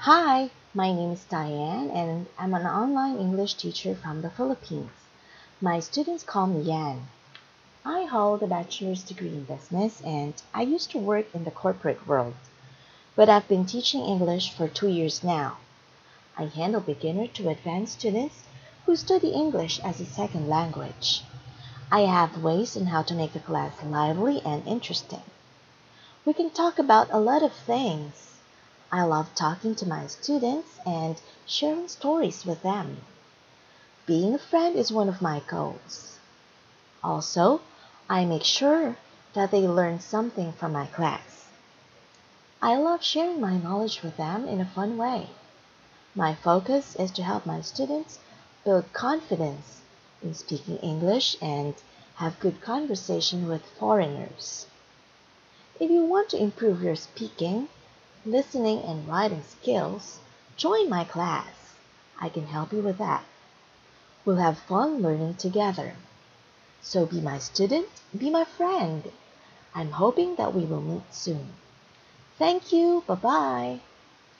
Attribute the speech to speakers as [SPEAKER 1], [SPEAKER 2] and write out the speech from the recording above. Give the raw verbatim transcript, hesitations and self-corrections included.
[SPEAKER 1] Hi, my name is Diane and I'm an online English teacher from the Philippines. My students call me Yan. I hold a bachelor's degree in business and I used to work in the corporate world, but I've been teaching English for two years now. I handle beginner to advanced students who study English as a second language. I have ways on how to make the class lively and interesting. We can talk about a lot of things. I love talking to my students and sharing stories with them. Being a friend is one of my goals. Also, I make sure that they learn something from my class. I love sharing my knowledge with them in a fun way. My focus is to help my students build confidence in speaking English and have good conversation with foreigners. If you want to improve your speaking, listening, and writing skills, join my class. I can help you with that. We'll have fun learning together. So be my student, be my friend. I'm hoping that we will meet soon. Thank you. Bye-bye.